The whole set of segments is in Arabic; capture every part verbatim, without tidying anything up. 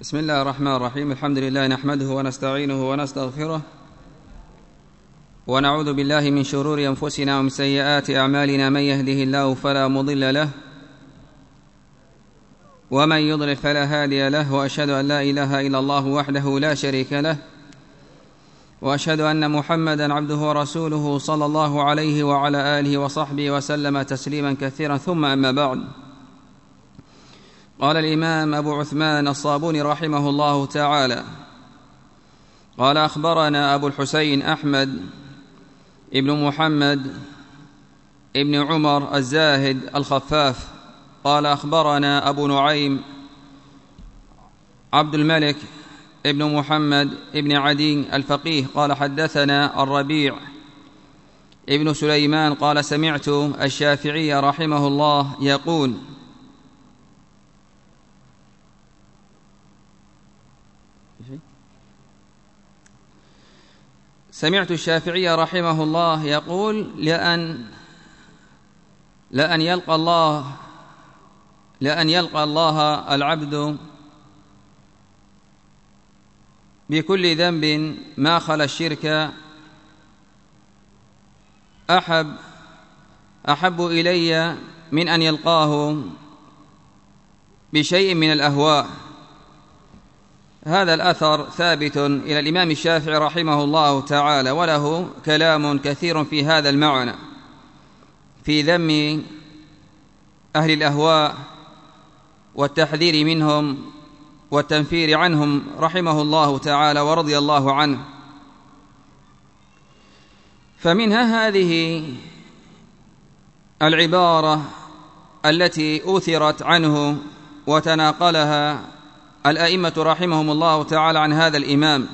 بسم الله الرحمن الرحيم. الحمد لله نحمده ونستعينه ونستغفره ونعوذ بالله من شرور أنفسنا ومن سيئات أعمالنا. من يهده الله فلا مضل له ومن يضلل فلا هادي له، وأشهد أن لا إله إلا الله وحده لا شريك له، وأشهد أن محمدا عبده ورسوله صلى الله عليه وعلى آله وصحبه وسلم تسليما كثيرا. ثم أما بعد، قال الإمام أبو عثمان الصابوني رحمه الله تعالى: قال أخبرنا أبو الحسين أحمد ابن محمد ابن عمر الزاهد الخفاف قال أخبرنا أبو نعيم عبد الملك ابن محمد ابن عدي الفقيه قال حدثنا الربيع ابن سليمان قال سمعت الشافعي رحمه الله يقول: سمعت الشافعي رحمه الله يقول: لأن لأن يلقى الله لأن يلقى الله العبد بكل ذنب ما خلا الشرك أحب أحب إلي من أن يلقاه بشيء من الأهواء. هذا الأثر ثابت إلى الإمام الشافعي رحمه الله تعالى، وله كلام كثير في هذا المعنى في ذم أهل الأهواء والتحذير منهم والتنفير عنهم رحمه الله تعالى ورضي الله عنه. فمنها هذه العبارة التي أوثرت عنه وتناقلها الأئمة رحمهم الله تعالى عن هذا الإمام: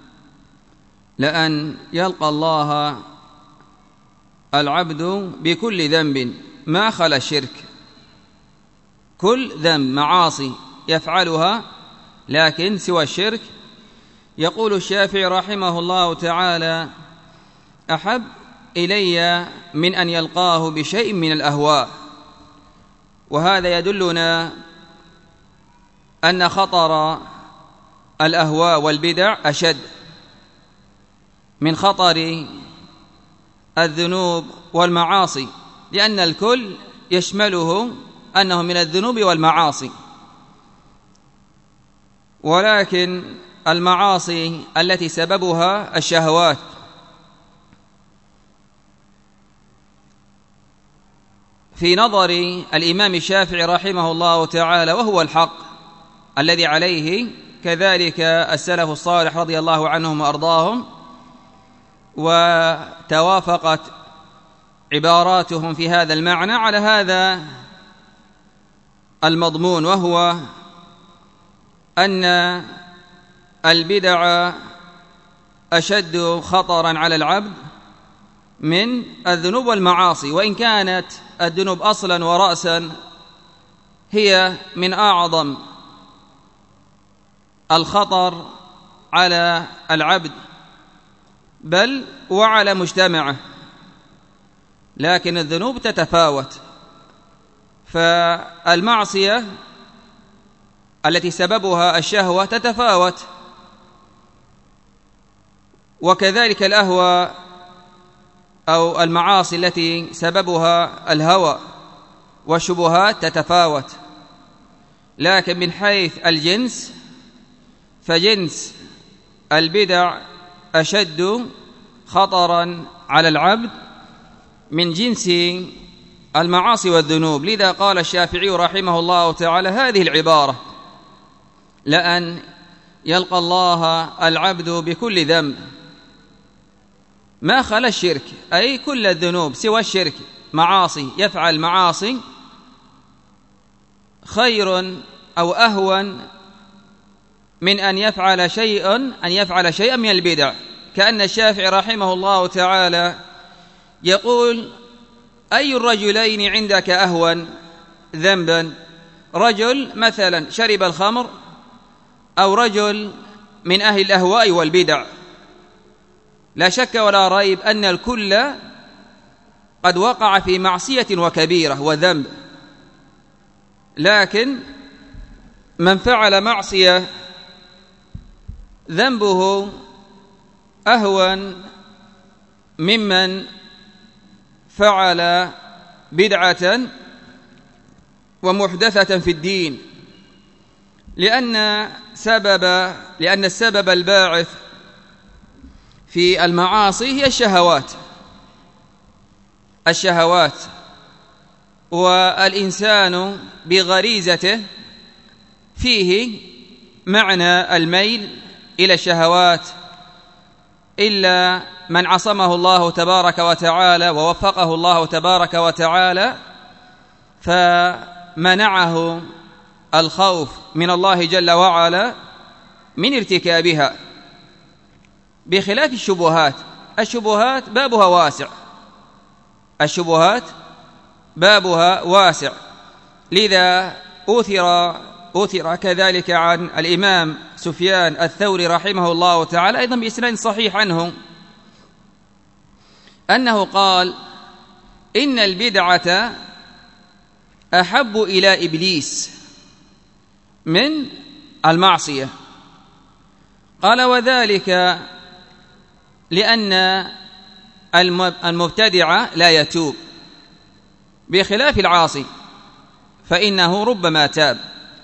لأن يلقى الله العبد بكل ذنب ما خلا الشرك. كل ذنب معاصي يفعلها لكن سوى الشرك، يقول الشافعي رحمه الله تعالى: أحب إلي من أن يلقاه بشيء من الأهواء. وهذا يدلنا أن خطر الأهواء والبدع أشد من خطر الذنوب والمعاصي، لأن الكل يشمله أنه من الذنوب والمعاصي، ولكن المعاصي التي سببها الشهوات في نظر الإمام الشافعي رحمه الله تعالى، وهو الحق الذي عليه كذلك السلف الصالح رضي الله عنهم وأرضاهم، وتوافقت عباراتهم في هذا المعنى على هذا المضمون، وهو أن البدع أشد خطرا على العبد من الذنوب والمعاصي، وإن كانت الذنوب أصلا ورأسا هي من أعظم الخطر على العبد بل وعلى مجتمعه، لكن الذنوب تتفاوت. فالمعصية التي سببها الشهوة تتفاوت، وكذلك الأهواء أو المعاصي التي سببها الهوى والشبهات تتفاوت. لكن من حيث الجنس فجنس البدع أشد خطرا على العبد من جنس المعاصي والذنوب. لذا قال الشافعي رحمه الله تعالى هذه العبارة: لأن يلقى الله العبد بكل ذنب ما خلا الشرك، أي كل الذنوب سوى الشرك، معاصي يفعل معاصي، خير أو أهون من أن يفعل شيئا أن يفعل شيئا من البدع. كأن الشافعي رحمه الله تعالى يقول: أي الرجلين عندك أهون ذنبا؟ رجل مثلا شرب الخمر، أو رجل من أهل الأهواء والبدع؟ لا شك ولا ريب أن الكل قد وقع في معصية وكبيرة وذنب، لكن من فعل معصية ذنبه أهون ممن فعل بدعة ومحدثة في الدين، لأن سبب لأن السبب الباعث في المعاصي هي الشهوات الشهوات والإنسان بغريزته فيه معنى الميل إلى الشهوات، إلا من عصمه الله تبارك وتعالى ووفقه الله تبارك وتعالى فمنعه الخوف من الله جل وعلا من ارتكابها، بخلاف الشبهات. الشبهات بابها واسع الشبهات بابها واسع لذا أثر أثر كذلك عن الإمام سفيان الثوري رحمه الله تعالى أيضا بإسناد صحيح عنه أنه قال: إن البدعة أحب إلى إبليس من المعصية. قال: وذلك لأن المبتدع لا يتوب، بخلاف العاصي فإنه ربما تاب.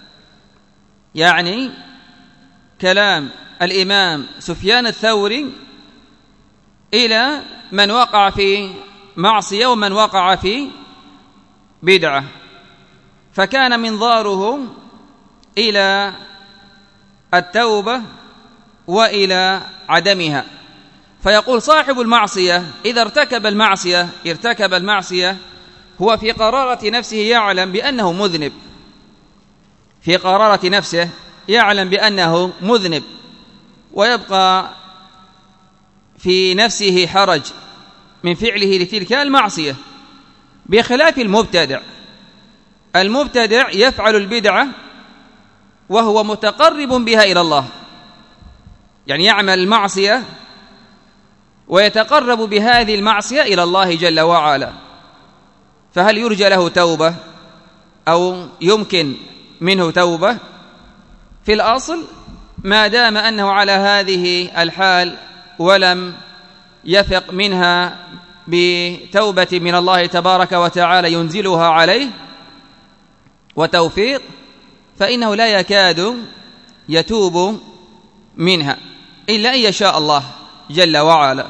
يعني كلام الإمام سفيان الثوري إلى من وقع في معصية ومن وقع في بدعة، فكان منظاره إلى التوبة وإلى عدمها. فيقول صاحب المعصية إذا ارتكب المعصية ارتكب المعصية هو في قرارة نفسه يعلم بأنه مذنب، في قرارة نفسه يعلم بأنه مذنب، ويبقى في نفسه حرج من فعله لتلك المعصية، بخلاف المبتدع. المبتدع يفعل البدعة وهو متقرب بها إلى الله، يعني يعمل المعصية ويتقرب بهذه المعصية إلى الله جل وعلا، فهل يرجى له توبة أو يمكن منه توبة؟ في الأصل ما دام أنه على هذه الحال ولم يفق منها بتوبة من الله تبارك وتعالى ينزلها عليه وتوفيق، فإنه لا يكاد يتوب منها إلا أن يشاء الله جل وعلا.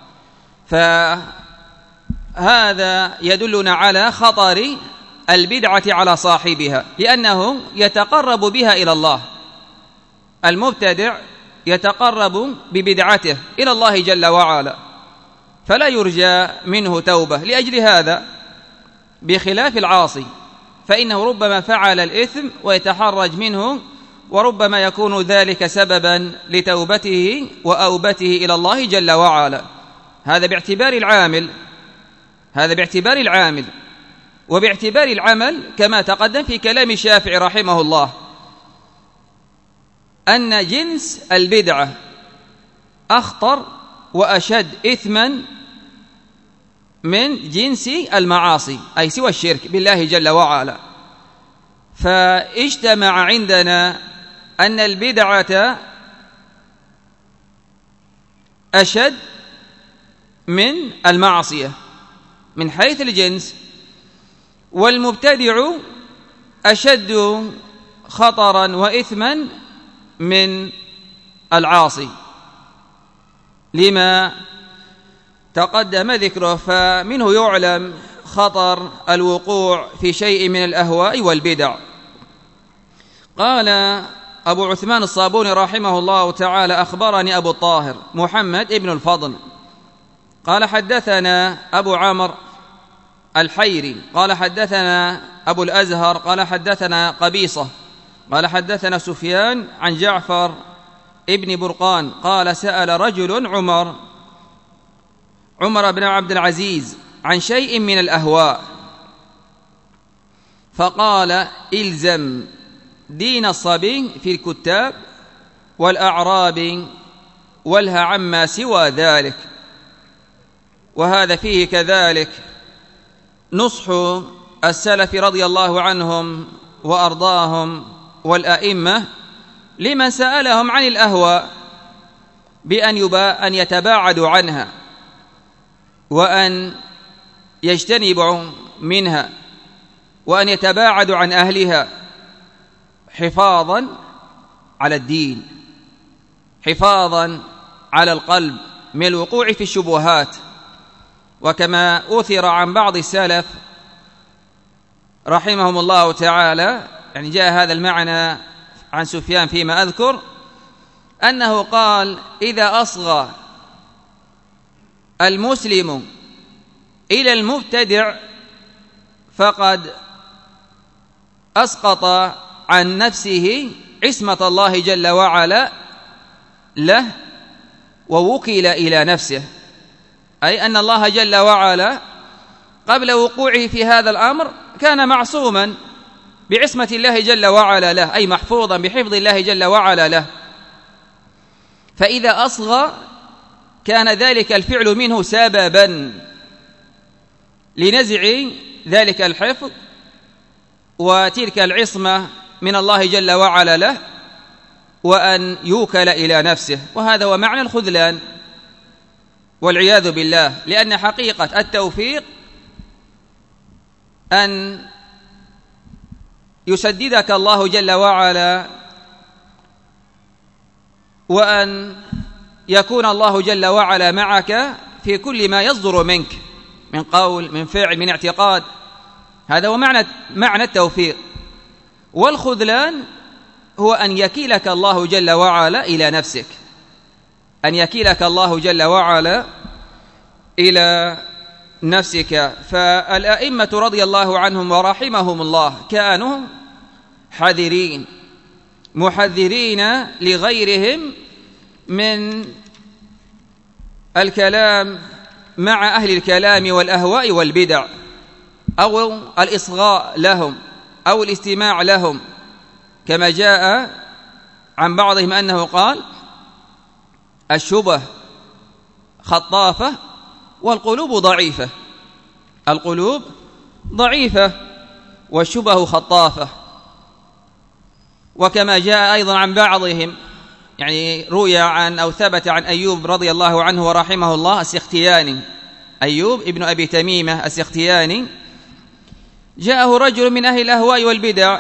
فهذا يدلنا على خطر البدعة على صاحبها، لأنه يتقرب بها إلى الله. المبتدع يتقرب ببدعته إلى الله جل وعلا، فلا يرجى منه توبة. لأجل هذا بخلاف العاصي فإنه ربما فعل الإثم ويتحرج منه، وربما يكون ذلك سببا لتوبته وأوبته إلى الله جل وعلا. هذا باعتبار العامل هذا باعتبار العامل وباعتبار العمل كما تقدم في كلام الشافعي رحمه الله أن جنس البدعة أخطر وأشد إثما من جنس المعاصي، أي سوى الشرك بالله جل وعلا. فاجتمع عندنا أن البدعة أشد من المعصية من حيث الجنس، والمبتدع أشد خطرا وإثما من العاصي لما تقدم ذكره. فمنه يعلم خطر الوقوع في شيء من الأهواء والبدع. قال أبو عثمان الصابوني رحمه الله تعالى: أخبرني أبو الطاهر محمد ابن الفضل قال حدثنا أبو عمرو الحيري قال حدثنا أبو الأزهر قال حدثنا قبيصة قال حدثنا سفيان عن جعفر ابن برقان قال: سأل رجل عمر عمر بن عبد العزيز عن شيء من الأهواء فقال: إلزم دين الصبي في الكتاب والأعراب والها عما سوى ذلك. وهذا فيه كذلك نصح السلف رضي الله عنهم وأرضاهم والأئمة لمن سألهم عن الأهواء بأن يبا أن يتباعدوا عنها وأن يجتنبوا منها وأن يتباعدوا عن أهلها حفاظا على الدين، حفاظا على القلب من الوقوع في الشبهات. وكما أثر عن بعض السلف رحمهم الله تعالى، يعني جاء هذا المعنى عن سفيان فيما أذكر، أنه قال: إذا أصغى المسلم إلى المبتدع فقد أسقط عن نفسه عصمة الله جل وعلا له ووكل إلى نفسه، أي أن الله جل وعلا قبل وقوعه في هذا الأمر كان معصوما بعصمة الله جل وعلا له، أي محفوظا بحفظ الله جل وعلا له. فإذا أصغى كان ذلك الفعل منه سببا لنزع ذلك الحفظ وتلك العصمة من الله جل وعلا له، وأن يوكل إلى نفسه. وهذا هو معنى الخذلان والعياذ بالله، لأن حقيقة التوفيق أن يسددك الله جل وعلا، وأن يكون الله جل وعلا معك في كل ما يصدر منك من قول، من فعل، من اعتقاد. هذا هو معنى معنى التوفيق. والخذلان هو أن يكيلك الله جل وعلا إلى نفسك، أن يكيلك الله جل وعلا إلى نفسك. فالأئمة رضي الله عنهم ورحمهم الله كانوا حذرين محذرين لغيرهم من الكلام مع أهل الكلام والأهواء والبدع، أو الإصغاء لهم أو الاستماع لهم، كما جاء عن بعضهم أنه قال: الشبه خطافة والقلوب ضعيفة، القلوب ضعيفة والشبه خطافة. وكما جاء أيضا عن بعضهم، يعني روي عن أو ثبت عن أيوب رضي الله عنه ورحمه الله السختياني، أيوب ابن أبي تميمة السختياني، جاءه رجل من أهل الأهواء والبدع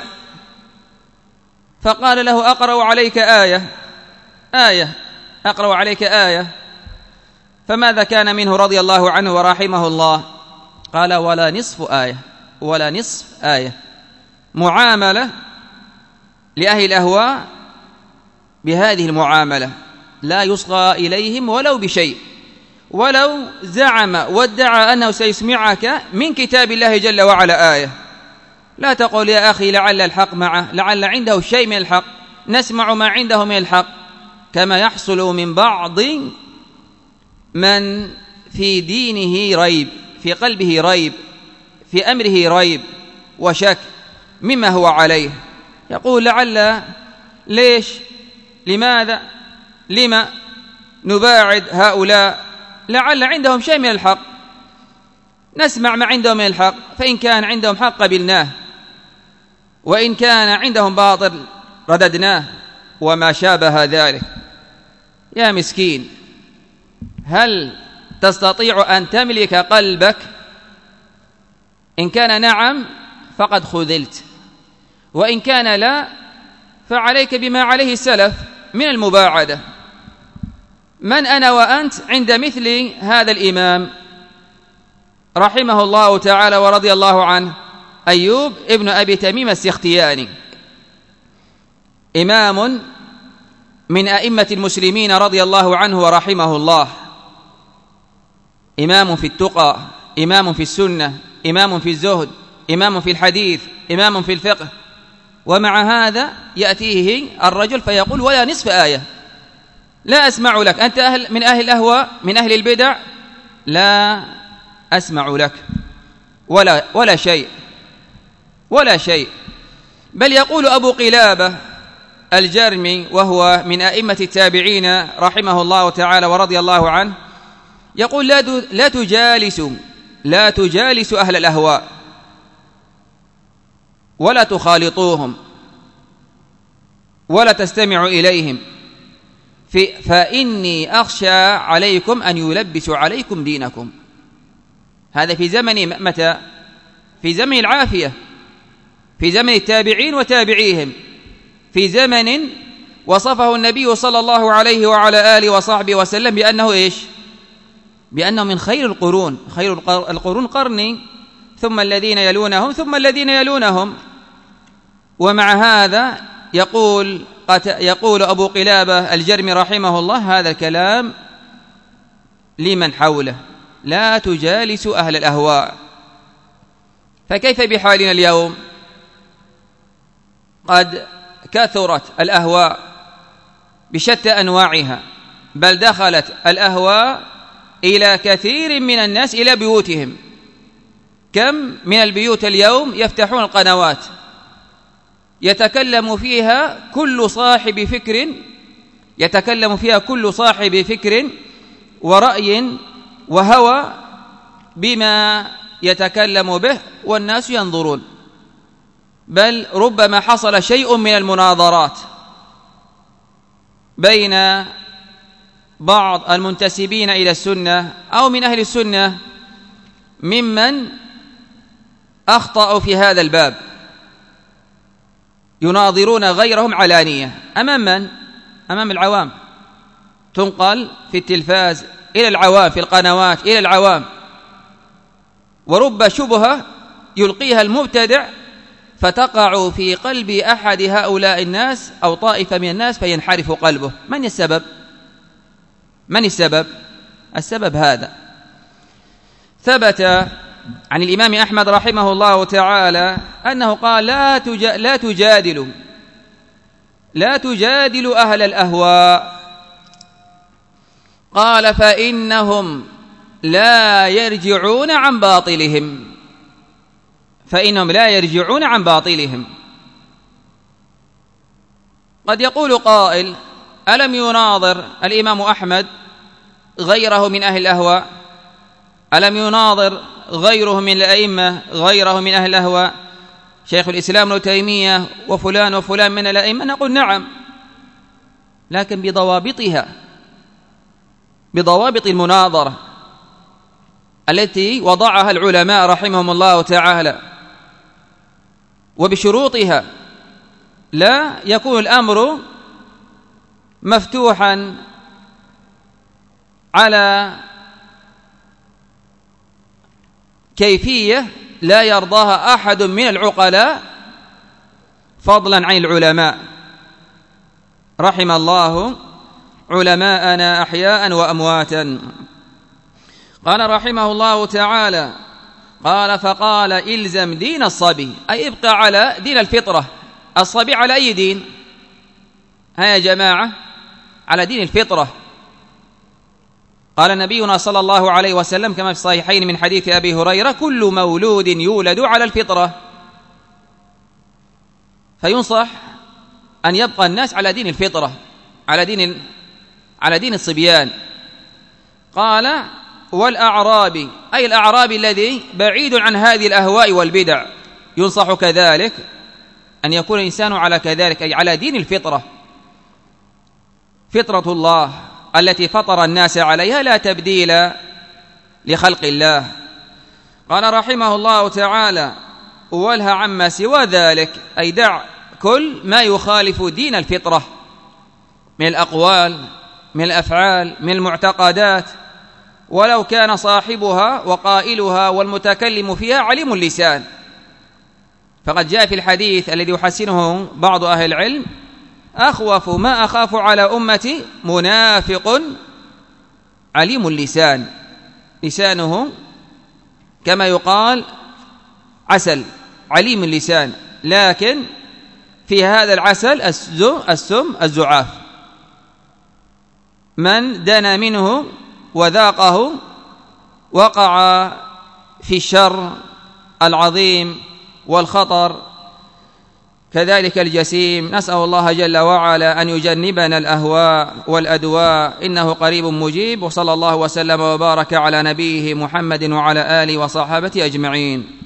فقال له: أقرأ عليك آية آية أقرأ عليك آية فماذا كان منه رضي الله عنه ورحمه الله؟ قال: ولا نصف آية ولا نصف آية. معاملة لأهل الأهواء بهذه المعاملة، لا يصغى إليهم ولو بشيء، ولو زعم وادعى أنه سيسمعك من كتاب الله جل وعلا آية. لا تقول يا أخي لعل الحق معه، لعل عنده شيء من الحق، نسمع ما عنده من الحق، كما يحصل من بعض من في دينه ريب، في قلبه ريب، في أمره ريب وشك مما هو عليه، يقول: لعل، ليش، لماذا، لما نباعد هؤلاء، لعل عندهم شيء من الحق، نسمع ما عندهم من الحق، فإن كان عندهم حق قبلناه، وإن كان عندهم باطل رددناه، وما شابه ذلك. يا مسكين، هل تستطيع أن تملك قلبك؟ إن كان نعم فقد خذلت، وإن كان لا فعليك بما عليه السلف من المباعدة. من أنا وأنت عند مثل هذا الإمام رحمه الله تعالى ورضي الله عنه، أيوب ابن أبي تميم السختياني، إمام من أئمة المسلمين رضي الله عنه ورحمه الله، إمام في التقى، إمام في السنة، إمام في الزهد، إمام في الحديث، إمام في الفقه. ومع هذا يأتيه الرجل فيقول: ولا نصف آية، لا أسمع لك، أنت أهل من أهل الأهواء، من أهل البدع، لا أسمع لك ولا, ولا شيء ولا شيء. بل يقول أبو قلابة الجرمي وهو من أئمة التابعين رحمه الله تعالى ورضي الله عنه، يقول: لا لا تجالس لا تجالس أهل الأهواء ولا تخالطوهم ولا تستمع إليهم، فإني أخشى عليكم أن يلبسوا عليكم دينكم. هذا في زمن متى؟ في زمن العافية، في زمن التابعين وتابعيهم، في زمن وصفه النبي صلى الله عليه وعلى آله وصحبه وسلم بأنه إيش؟ بأنه من خير القرون، خير القرون قرني ثم الذين يلونهم ثم الذين يلونهم. ومع هذا يقول يقول أبو قلابة الجرمي رحمه الله هذا الكلام لمن حوله: لا تجالسوا أهل الأهواء. فكيف بحالنا اليوم؟ قد كثرت الأهواء بشتى أنواعها، بل دخلت الأهواء إلى كثير من الناس إلى بيوتهم. كم من البيوت اليوم يفتحون القنوات يتكلم فيها كل صاحب فكر يتكلم فيها كل صاحب فكر ورأي وهوى بما يتكلم به، والناس ينظرون. بل ربما حصل شيء من المناظرات بين بعض المنتسبين إلى السنة أو من أهل السنة ممن أخطأوا في هذا الباب، يناظرون غيرهم علانية. أمام من؟ أمام العوام، تنقل في التلفاز إلى العوام، في القنوات إلى العوام، ورب شبهة يلقيها المبتدع فتقع في قلب أحد هؤلاء الناس أو طائفة من الناس فينحرف قلبه. من السبب؟ من السبب؟ السبب هذا ثبت عن الإمام أحمد رحمه الله تعالى أنه قال: لا تجا لا تجادلوا لا تجادلوا أهل الأهواء. قال: فإنهم لا يرجعون عن باطلهم فإنهم لا يرجعون عن باطلهم. قد يقول قائل: ألم يناظر الإمام أحمد غيره من أهل الأهواء؟ ألم يناظر غيره من الأئمة غيره من أهل الأهواء؟ شيخ الإسلام ابن تيمية وفلان وفلان من الأئمة. نقول نعم، لكن بضوابطها، بضوابط المناظرة التي وضعها العلماء رحمهم الله تعالى وبشروطها. لا يكون الأمر مفتوحا على كيفية لا يرضاها أحد من العقلاء فضلا عن العلماء. رحم الله علماءنا أحياء وأمواتا. قال رحمه الله تعالى: قال: فقال: إلزم دين الصبي، أي ابقى على دين الفطرة. الصبي على أي دين؟ ها يا جماعة، على دين الفطرة. قال نبينا صلى الله عليه وسلم كما في الصحيحين من حديث أبي هريرة: كل مولود يولد على الفطرة. فينصح أن يبقى الناس على دين الفطرة، على دين على دين الصبيان. قال: والأعرابي، أي الأعرابي الذي بعيد عن هذه الأهواء والبدع، ينصح كذلك أن يكون الإنسان على كذلك، أي على دين الفطرة، فطرة الله التي فطر الناس عليها، لا تبديل لخلق الله. قال رحمه الله تعالى: والها عما سوى ذلك، أي دع كل ما يخالف دين الفطرة من الأقوال، من الأفعال، من المعتقدات، ولو كان صاحبها وقائلها والمتكلم فيها عليم اللسان. فقد جاء في الحديث الذي يحسنه بعض أهل العلم: أخوف ما أخاف على أمتي منافق عليم اللسان. لسانه كما يقال عسل، عليم اللسان، لكن في هذا العسل السم الزعاف. من دنا منه وذاقه وقع في الشر العظيم والخطر، كذلك الجسيم. نسأل الله جل وعلا أن يجنبنا الأهواء والأدواء، إنه قريب مجيب. وصلى الله وسلم وبارك على نبيه محمد وعلى آله وصحابته أجمعين.